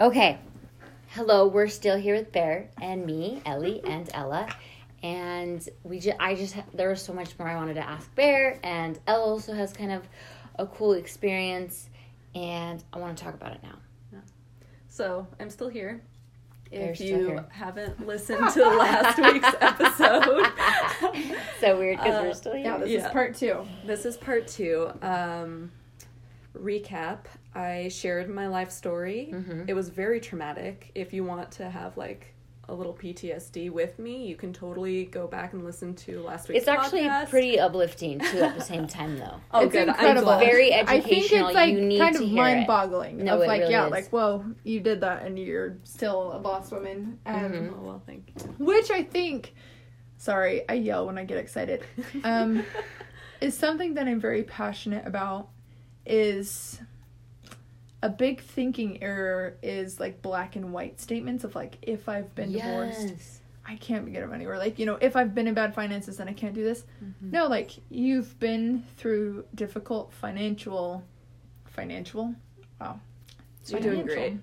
Okay. Hello, we're still here with Bear and me, Ellie and Ella. And there was so much more I wanted to ask Bear. And Ella also has kind of a cool experience. And I want to talk about it now. Yeah. So, I'm still here. Bear's If still you here. haven't listened to last week's episode. So weird because we're still here. Yeah, this is part 2. This is part 2. Recap. I shared my life story. Mm-hmm. It was very traumatic. If you want to have like a little PTSD with me, you can totally go back and listen to last week's It's actually podcast. pretty uplifting too at the same time though. Oh, It's good. incredible. I'm glad. Very I think educational. it's like You need kind to of hear it. mind-boggling. No, of it like, really yeah, is. like, whoa, you did that and you're still a boss woman. Mhm. Oh, well, thank you. Which I think, sorry, I yell when I get excited, is something that I'm very passionate about. Is a big thinking error is like black and white statements of like, if I've been divorced, I can't get money, or like, if I've been in bad finances, then I can't do this. Mm-hmm. No, like, you've been through difficult financial, wow. You're doing great.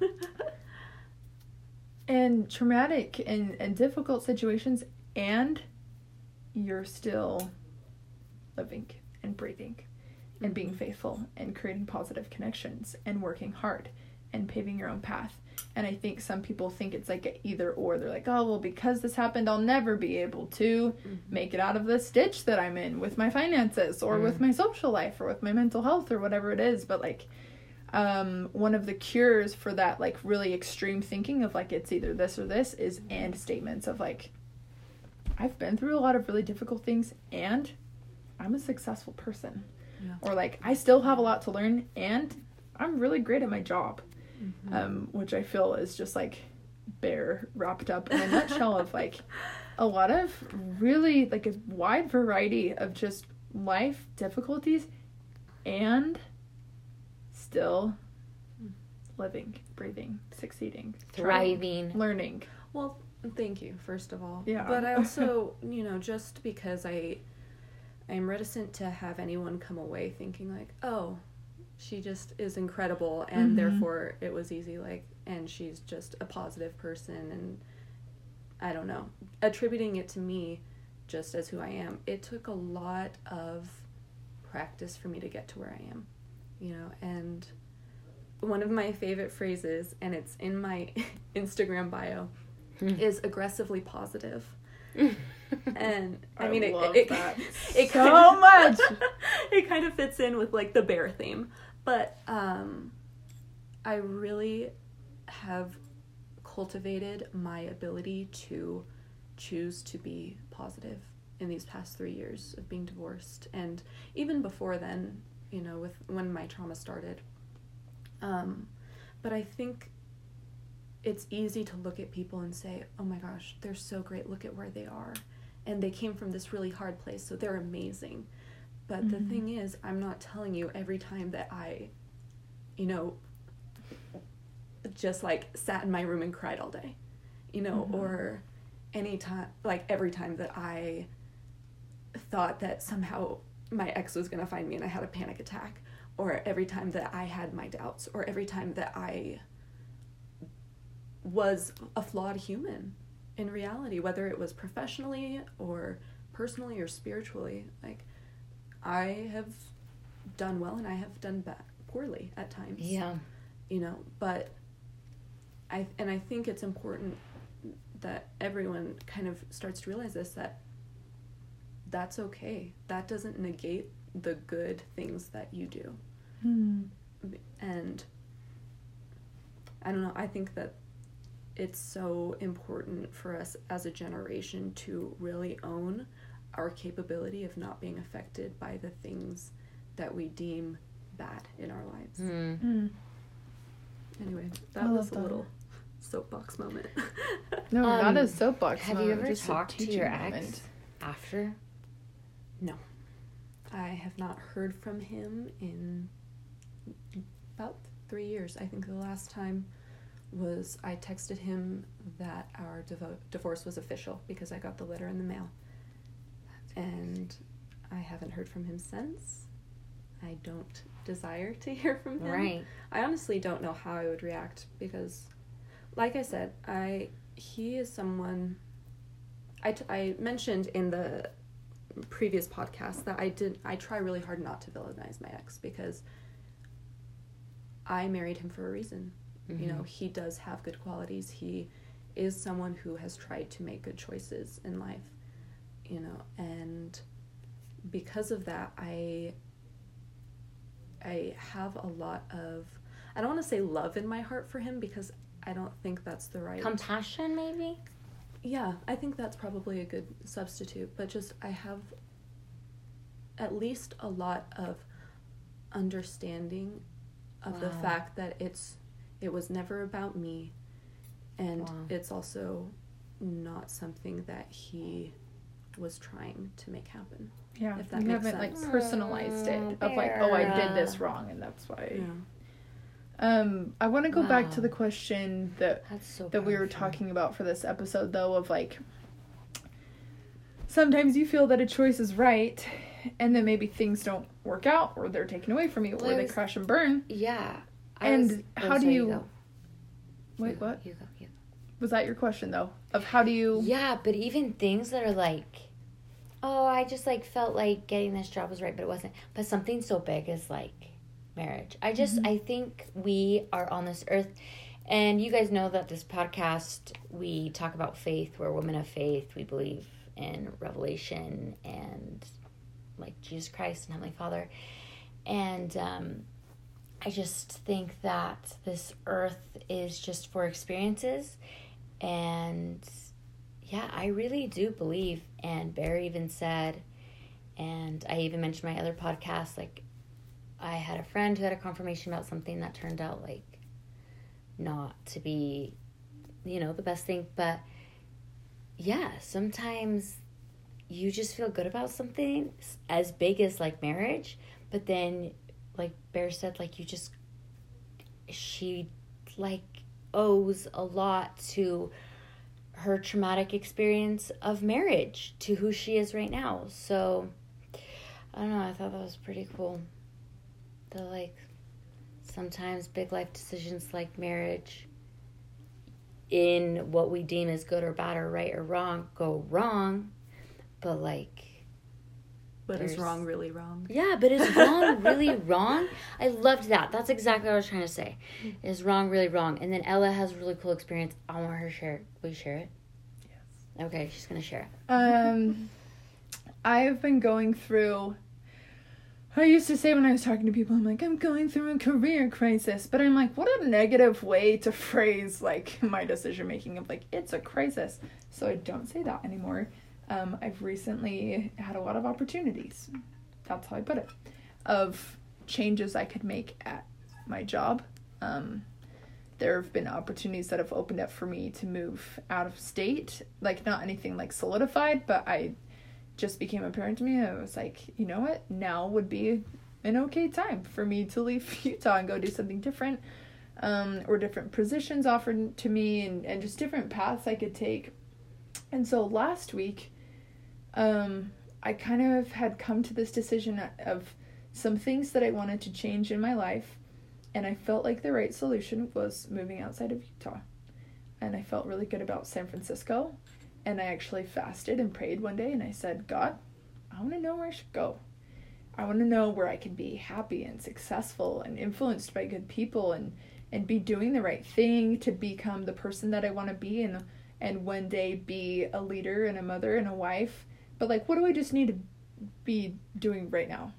And traumatic and difficult situations, and you're still living and breathing and being faithful and creating positive connections and working hard and paving your own path. And I think some people think it's like a either or. They're like, oh, well, because this happened, I'll never be able to make it out of the ditch that I'm in with my finances or with my social life or with my mental health or whatever it is. But like, one of the cures for that, like, really extreme thinking of like, it's either this or this is and statements of like, I've been through a lot of really difficult things and I'm a successful person. Yeah. Or like, I still have a lot to learn and I'm really great at my job. Which I feel is just like Bear wrapped up in a nutshell of like a lot of really like a wide variety of just life difficulties and still living, breathing, succeeding, Thriving. trying, learning. Well, thank you, first of all. Yeah. But I also, just because I'm reticent to have anyone come away thinking like, oh, she just is incredible and therefore it was easy, like, and she's just a positive person, and I don't know, attributing it to me just as who I am. It took a lot of practice for me to get to where I am, and one of my favorite phrases, and it's in my Instagram bio, is aggressively positive. And I mean, love it that it so kind of, much. It kind of fits in with like the bear theme, but I really have cultivated my ability to choose to be positive in these past 3 years of being divorced, and even before then, with when my trauma started. But I think it's easy to look at people and say, oh my gosh, they're so great, look at where they are. And they came from this really hard place, so they're amazing. But the thing is, I'm not telling you every time that I, just like sat in my room and cried all day, or anytime, like every time that I thought that somehow my ex was going to find me and I had a panic attack, or every time that I had my doubts, or every time that I was a flawed human in reality, whether it was professionally or personally or spiritually. Like, I have done well and I have done poorly at times. Yeah. But I think it's important that everyone kind of starts to realize this, that that's okay. That doesn't negate the good things that you do. And I don't know, I think that it's so important for us as a generation to really own our capability of not being affected by the things that we deem bad in our lives. Anyway, that was a little soapbox moment. No, not a soapbox. Have you moment, ever just a talked to teaching your moment. ex after? No. I have not heard from him in about 3 years. I think the last time was I texted him that our divorce was official because I got the letter in the mail. And I haven't heard from him since. I don't desire to hear from him. Right. I honestly don't know how I would react because, like I said, he is someone. I mentioned in the previous podcast that I try really hard not to villainize my ex because I married him for a reason. Mm-hmm. You know, he does have good qualities. He is someone who has tried to make good choices in life, you know, and because of that, I have a lot of, I don't want to say love in my heart for him because I don't think that's the right... Compassion, maybe? Yeah, I think that's probably a good substitute, but just I have at least a lot of understanding of the fact that it was never about me, and it's also not something that he was trying to make happen. Yeah, if that you makes haven't sense. like personalized it of like, oh, I did this wrong, and that's why. Yeah. I want to go back to the question that we were powerful. talking about for this episode, though, of like, sometimes you feel that a choice is right, and then maybe things don't work out, or they're taken away from you, or they crash and burn. Yeah. How do you... Go. Wait, what? You go. Was that your question, though? Of how do you... Yeah, but even things that are like, oh, I just like felt like getting this job was right, but it wasn't. But something so big as like marriage. I think we are on this earth, and you guys know that this podcast, we talk about faith. We're women of faith. We believe in revelation and like Jesus Christ and Heavenly Father. And I just think that this earth is just for experiences. And yeah, I really do believe, and Bear even said, and I even mentioned my other podcast, like I had a friend who had a confirmation about something that turned out like not to be, you know, the best thing. But yeah, sometimes you just feel good about something as big as like marriage, but then like Bear said, like she like owes a lot to her traumatic experience of marriage to who she is right now. So I don't know, I thought that was pretty cool. The like sometimes big life decisions like marriage, in what we deem as good or bad or right or wrong, go wrong, but like, but is wrong really wrong? Yeah, but is wrong really wrong? I loved that. That's exactly what I was trying to say. Is wrong really wrong? And then Ella has a really cool experience. I want her to share it. Will you share it? Yes. Okay, she's going to share it. I've been going through... I used to say when I was talking to people, I'm like, I'm going through a career crisis. But I'm like, what a negative way to phrase, like, my decision-making of, like, it's a crisis. So I don't say that anymore. I've recently had a lot of opportunities, that's how I put it, of changes I could make at my job. There have been opportunities that have opened up for me to move out of state, like not anything like solidified, but I just became apparent to me. I was like, you know what, now would be an okay time for me to leave Utah and go do something different, or different positions offered to me, and just different paths I could take. And so last week, I kind of had come to this decision of some things that I wanted to change in my life, and I felt like the right solution was moving outside of Utah. And I felt really good about San Francisco, and I actually fasted and prayed one day, and I said, God, I want to know where I should go. I want to know where I can be happy and successful and influenced by good people, and be doing the right thing to become the person that I want to be, and one day be a leader and a mother and a wife. But, like, what do I just need to be doing right now?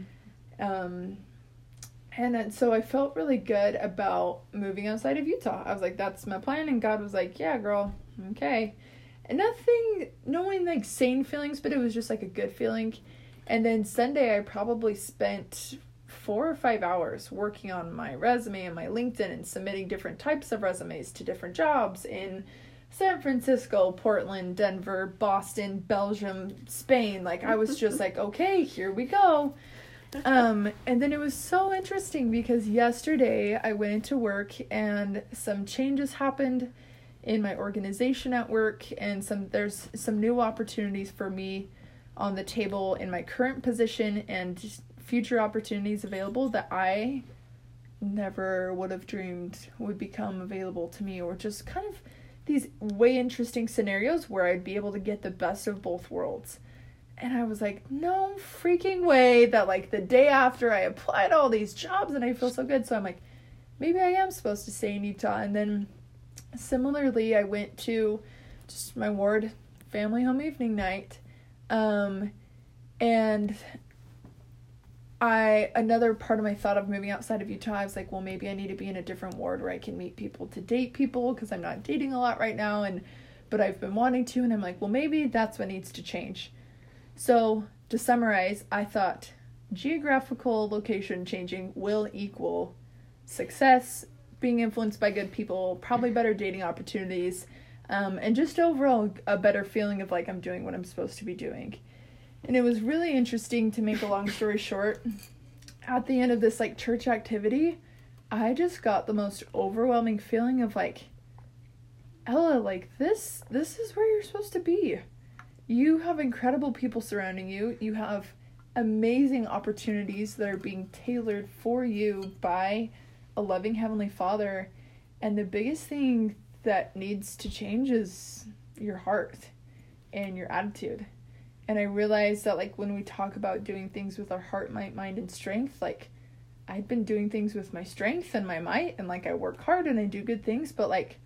And so I felt really good about moving outside of Utah. I was like, that's my plan. And God was like, yeah, girl, okay. And no one, like, sane feelings, but it was just, like, a good feeling. And then Sunday, I probably spent 4 or 5 hours working on my resume and my LinkedIn and submitting different types of resumes to different jobs in San Francisco, Portland, Denver, Boston, Belgium, Spain. Like, I was just like, okay, here we go. And then it was so interesting because yesterday I went into work and some changes happened in my organization at work, and there's some new opportunities for me on the table in my current position and just future opportunities available that I never would have dreamed would become available to me, or just kind of these way interesting scenarios where I'd be able to get the best of both worlds. And I was like, no freaking way that, like, the day after I applied all these jobs and I feel so good. So I'm like, maybe I am supposed to stay in Utah. And then similarly, I went to just my ward family home evening night. And another part of my thought of moving outside of Utah, I was like, well, maybe I need to be in a different ward where I can meet people to date people, because I'm not dating a lot right now, but I've been wanting to, and I'm like, well, maybe that's what needs to change. So to summarize, I thought geographical location changing will equal success, being influenced by good people, probably better dating opportunities, and just overall a better feeling of like I'm doing what I'm supposed to be doing. And it was really interesting, to make a long story short. At the end of this like church activity, I just got the most overwhelming feeling of like, Ella, like this is where you're supposed to be. You have incredible people surrounding you. You have amazing opportunities that are being tailored for you by a loving Heavenly Father. And the biggest thing that needs to change is your heart and your attitude. And I realized that, like, when we talk about doing things with our heart, might, mind, and strength, like, I'd been doing things with my strength and my might, and, like, I work hard and I do good things, but, like,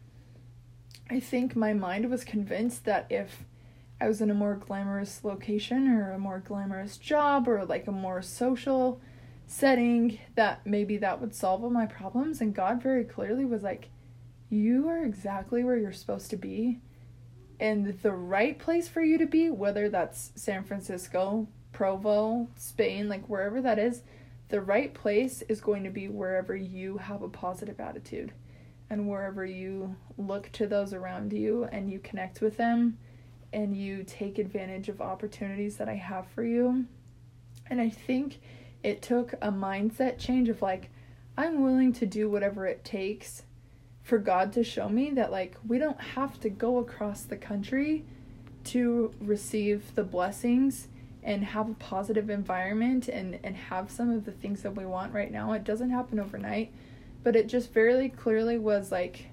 I think my mind was convinced that if I was in a more glamorous location or a more glamorous job or, like, a more social setting, that maybe that would solve all my problems. And God very clearly was like, you are exactly where you're supposed to be. And the right place for you to be, whether that's San Francisco, Provo, Spain, like wherever that is, the right place is going to be wherever you have a positive attitude and wherever you look to those around you and you connect with them and you take advantage of opportunities that I have for you. And I think it took a mindset change of like, I'm willing to do whatever it takes for God to show me that, like, we don't have to go across the country to receive the blessings and have a positive environment and have some of the things that we want right now. It doesn't happen overnight, but it just very clearly was like,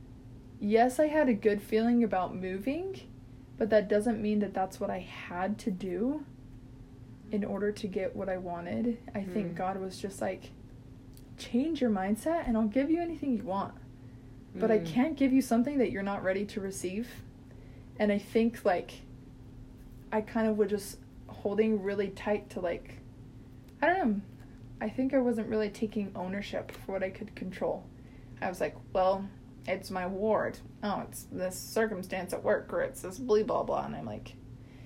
yes, I had a good feeling about moving, but that doesn't mean that that's what I had to do in order to get what I wanted. I think God was just like, change your mindset and I'll give you anything you want. But I can't give you something that you're not ready to receive. And I think, like, I kind of was just holding really tight to, like, I don't know. I think I wasn't really taking ownership for what I could control. I was like, well, it's my ward. Oh, it's this circumstance at work, or it's this blah, blah, blah. And I'm like,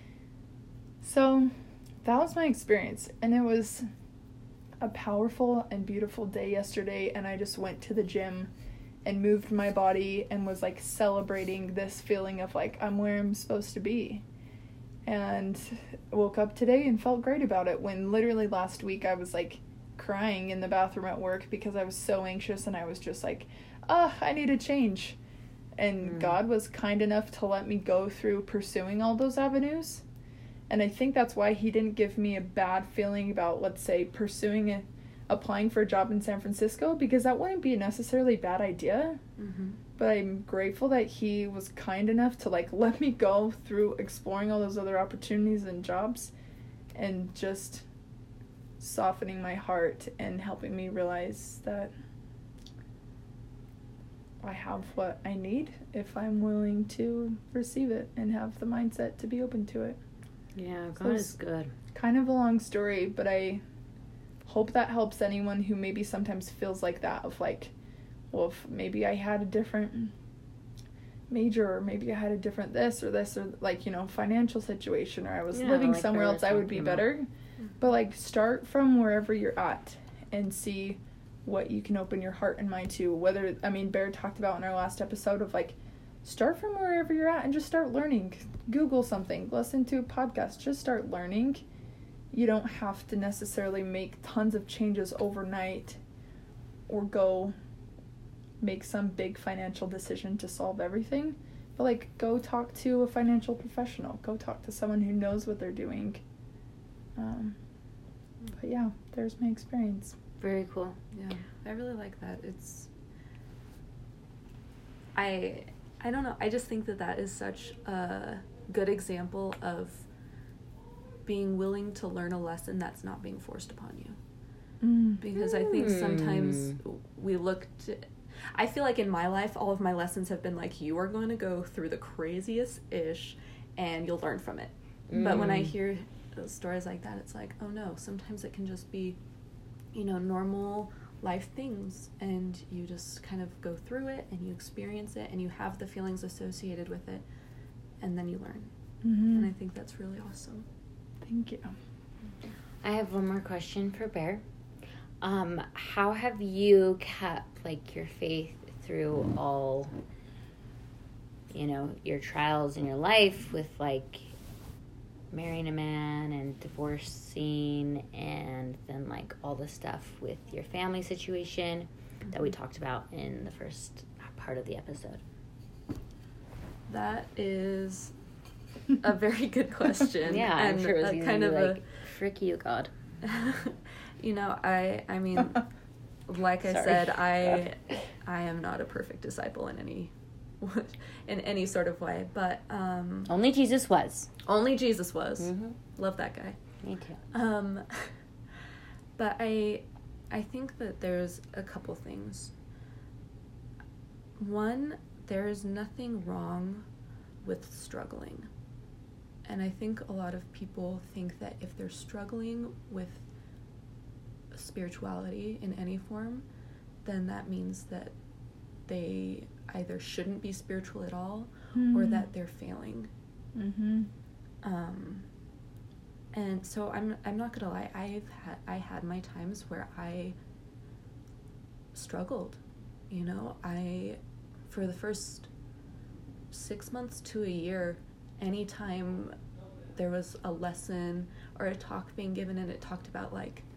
so that was my experience. And it was a powerful and beautiful day yesterday. And I just went to the gym and moved my body and was like celebrating this feeling of like, I'm where I'm supposed to be. And woke up today and felt great about it, when literally last week I was like crying in the bathroom at work because I was so anxious and I was just like, I need a change. And God was kind enough to let me go through pursuing all those avenues. And I think that's why he didn't give me a bad feeling about, let's say, applying for a job in San Francisco, because that wouldn't be a necessarily bad idea. But I'm grateful that he was kind enough to like let me go through exploring all those other opportunities and jobs and just softening my heart and helping me realize that I have what I need if I'm willing to receive it and have the mindset to be open to it. Yeah, God is good. Kind of a long story, but I hope that helps anyone who maybe sometimes feels like that, of like, well, if maybe I had a different major, or maybe I had a different this or like, you know, financial situation, or I was living like somewhere else, I would be better. But like, start from wherever you're at and see what you can open your heart and mind to. Whether, I mean, Bear talked about in our last episode of like, start from wherever you're at and just start learning. Google something, listen to a podcast, just start learning. You don't have to necessarily make tons of changes overnight or go make some big financial decision to solve everything. But like, go talk to a financial professional. Go talk to someone who knows what they're doing. But yeah, there's my experience. Very cool. Yeah, I really like that. I don't know. I just think that is such a good example of being willing to learn a lesson that's not being forced upon you. Because I think sometimes we I feel like in my life, all of my lessons have been like, you are going to go through the craziest ish and you'll learn from it. But when I hear stories like that, it's like, oh no, sometimes it can just be, normal life things, and you just kind of go through it and you experience it and you have the feelings associated with it, and then you learn. And I think that's really awesome. Thank you. I have one more question for Bear. How have you kept your faith through all, your trials in your life with marrying a man and divorcing, and then all the stuff with your family situation that we talked about in the first part of the episode? That is a very good question. Yeah, and I'm sure it was kind of frick you, God. I mean, like I Sorry. said, I am not a perfect disciple in any sort of way, but Only Jesus was. only Jesus was. Mm-hmm. Love that guy. Me too. But I think that there's a couple things. One, there is nothing wrong with struggling. And I think a lot of people think that if they're struggling with spirituality in any form, then that means that they either shouldn't be spiritual at all or that they're failing. And so I'm not gonna lie, I had my times where I struggled. For the first 6 months to a year, anytime there was a lesson or a talk being given and it talked about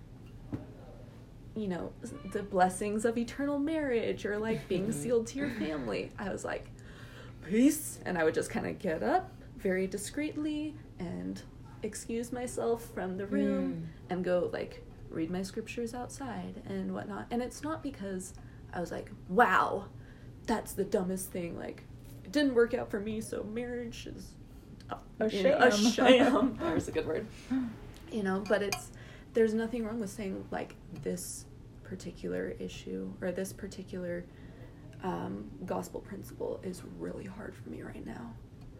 the blessings of eternal marriage or being sealed to your family, I was like, peace, and I would just kind of get up very discreetly and excuse myself from the room and go read my scriptures outside and whatnot. And it's not because I was like, wow, that's the dumbest thing, it didn't work out for me, so marriage is A a sham. sham. There's a good word. But there's nothing wrong with saying this particular issue or this particular gospel principle is really hard for me right now,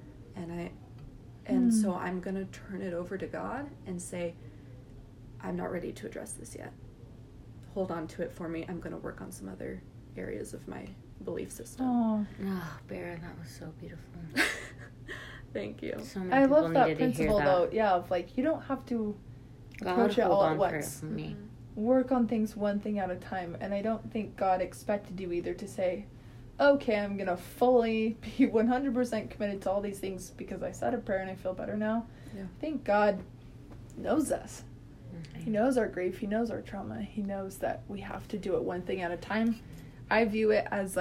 and so I'm gonna turn it over to God and say, I'm not ready to address this yet. Hold on to it for me. I'm gonna work on some other areas of my belief system. Oh, Bear, that was so beautiful. Thank you. So many I people love that needed to hear principle that. though. Yeah, of you don't have to approach it hold all on at for it once. for me. Work on things one thing at a time. And I don't think God expected you either to say, okay, I'm gonna fully be 100% committed to all these things because I said a prayer and I feel better now. Yeah. I think God knows us. He knows our grief. He knows our trauma. He knows that we have to do it one thing at a time. I view it as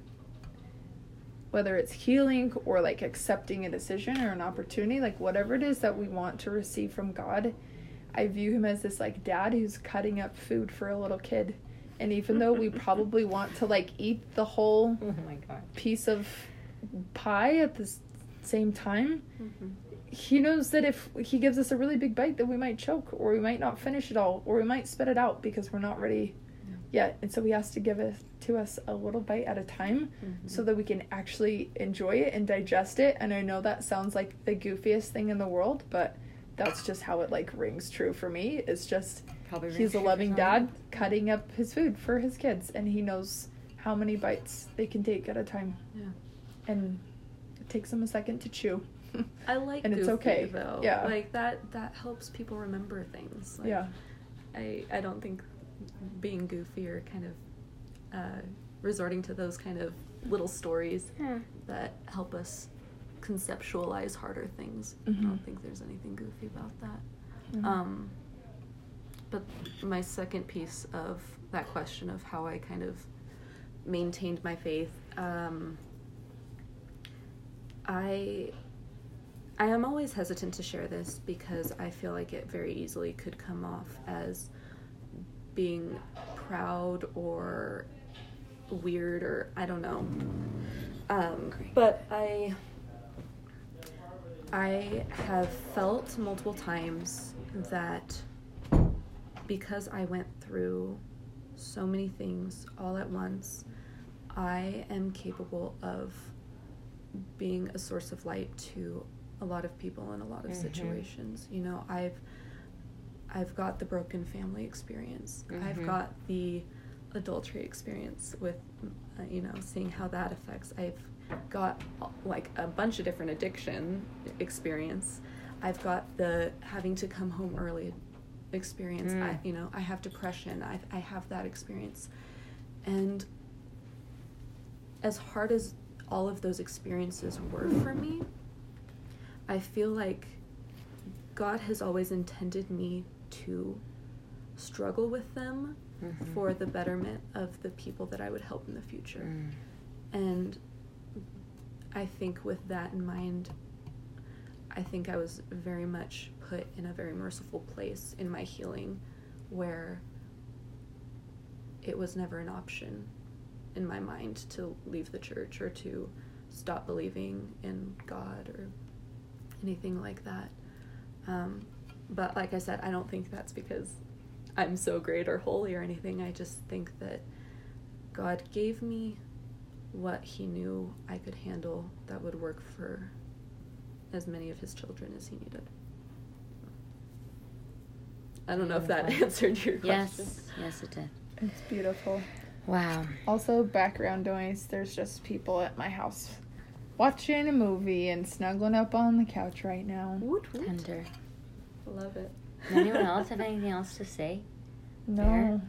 whether it's healing or accepting a decision or an opportunity, whatever it is that we want to receive from God, I view him as this dad who's cutting up food for a little kid. And even though we probably want to eat the whole Oh my God. piece of pie at the same time, he knows that if he gives us a really big bite that we might choke, or we might not finish it all, or we might spit it out because we're not ready yet. And so he has to give it to us a little bite at a time so that we can actually enjoy it and digest it. And I know that sounds like the goofiest thing in the world, but that's just how it rings true for me. It's just Probably he's a rings loving true for dad someone. cutting up his food for his kids, and he knows how many bites they can take at a time. Yeah. And it takes them a second to chew. I like And goofy, it's okay. though. Yeah. That helps people remember things. Yeah. I don't think being goofy or kind of resorting to those kind of little stories that help us conceptualize harder things. I don't think there's anything goofy about that. But my second piece of that question of how I kind of maintained my faith, I I am always hesitant to share this because I feel like it very easily could come off as being proud or weird, or I don't know. But I have felt multiple times that because I went through so many things all at once, I am capable of being a source of light to a lot of people in a lot of situations. You know, I've got the broken family experience. I've got the adultery experience with, seeing how that affects. I've got like a bunch of different addiction experience. I've got the having to come home early experience. I have depression. I have that experience. And as hard as all of those experiences were for me, I feel like God has always intended me to struggle with them for the betterment of the people that I would help in the future. And I think with that in mind, I think I was very much put in a very merciful place in my healing where it was never an option in my mind to leave the church or to stop believing in God or anything like that. But like I said, I don't think that's because I'm so great or holy or anything. I just think that God gave me what he knew I could handle that would work for as many of his children as he needed. I don't know if that answered your question. Yes, it did. It's beautiful. Wow. Also, background noise, there's just people at my house watching a movie and snuggling up on the couch right now. Woot, woot. Tender. Love it. Anyone else have anything else to say? No. Bear?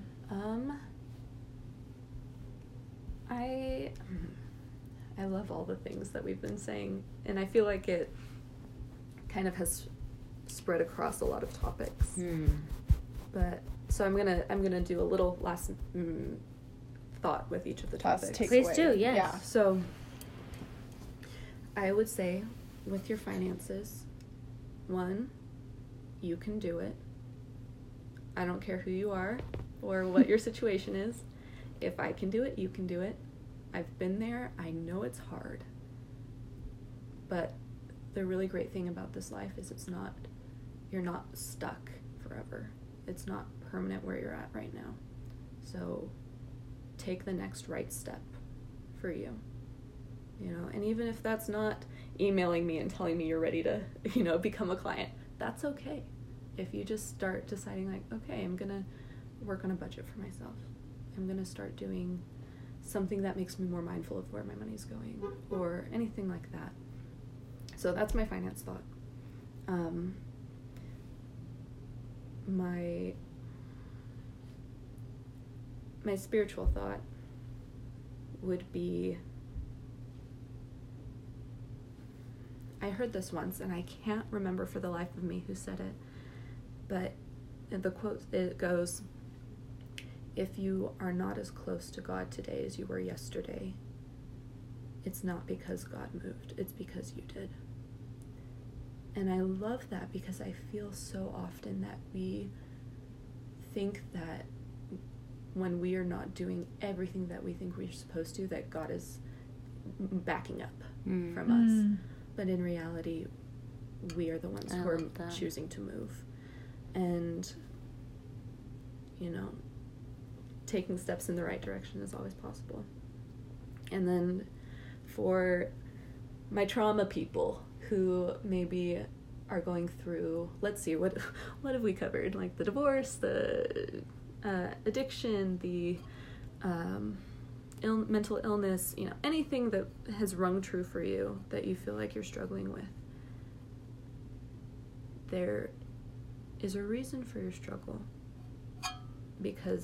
I love all the things that we've been saying, and I feel like it kind of has spread across a lot of topics. But so I'm gonna do a little last thought with each of the topics. Please do, yes. Yeah. So I would say with your finances, 1, you can do it. I don't care who you are or what your situation is. If I can do it, you can do it. I've been there. I know it's hard. But the really great thing about this life is you're not stuck forever. It's not permanent where you're at right now. So take the next right step for you. And even if that's not emailing me and telling me you're ready to, become a client, that's okay. If you just start deciding like, okay, I'm going to work on a budget for myself. I'm going to start doing something that makes me more mindful of where my money's going or anything like that. So that's my finance thought. My spiritual thought would be, I heard this once and I can't remember for the life of me who said it, but the quote, it goes, if you are not as close to God today as you were yesterday, it's not because God moved, it's because you did. And I love that because I feel so often that we think that when we are not doing everything that we think we're supposed to, that God is backing up from us. But in reality, we are the ones who are choosing to move. And, taking steps in the right direction is always possible. And then for my trauma people who maybe are going through, let's see, what have we covered? Like the divorce, the addiction, the mental illness, anything that has rung true for you that you feel like you're struggling with. There is a reason for your struggle, because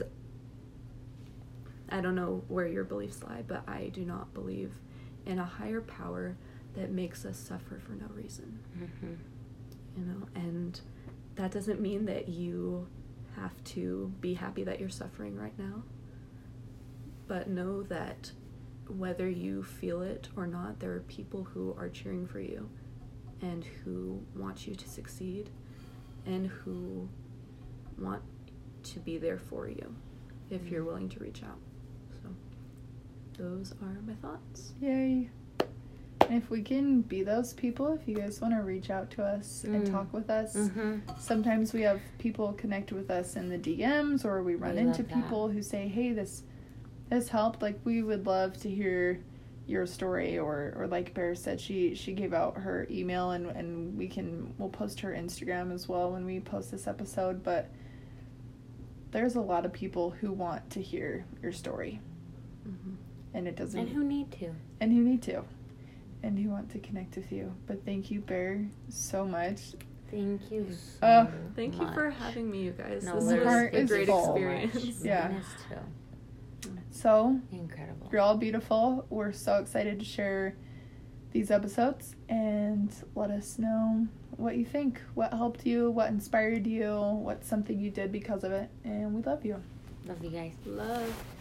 I don't know where your beliefs lie, but I do not believe in a higher power that makes us suffer for no reason. And that doesn't mean that you have to be happy that you're suffering right now, but know that whether you feel it or not, there are people who are cheering for you and who want you to succeed and who want to be there for you if you're willing to reach out. So those are my thoughts. Yay. And if we can be those people, if you guys want to reach out to us and talk with us, sometimes we have people connect with us in the DMs, or we run into people who say, hey, this helped. Like, we would love to hear your story, or like Bear said, she gave out her email, and we'll post her Instagram as well when we post this episode. But there's a lot of people who want to hear your story, and it doesn't, and who need to, and who want to connect with you. But thank you, Bear, so much. Thank you Thank you for having me, you guys. No, this was a great experience. Yeah. Mine is too. So Incredible. you're all beautiful. We're so excited to share these episodes, and let us know what you think, what helped you, what inspired you, what's something you did because of it. And we love you. Love you guys. Love.